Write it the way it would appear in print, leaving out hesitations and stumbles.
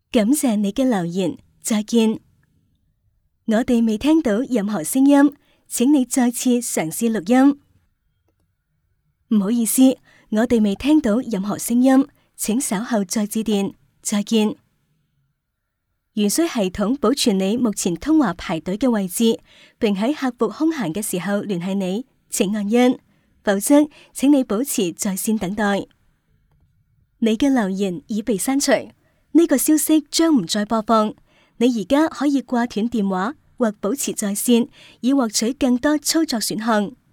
感謝你嘅留言，再見。我哋未聽到任何聲音，請你再次嘗試錄音。唔好意思，我哋未聽到任何聲音，請稍後再致電。再見。如需系統保存你目前通話排隊嘅位置，並喺客服空閒嘅時候聯繫你，請按1，否則請你保持在線等待。你嘅留言已被刪除，呢個消息將唔再播放。你而家可以掛斷電話或保持在線，以獲取更多操作選項。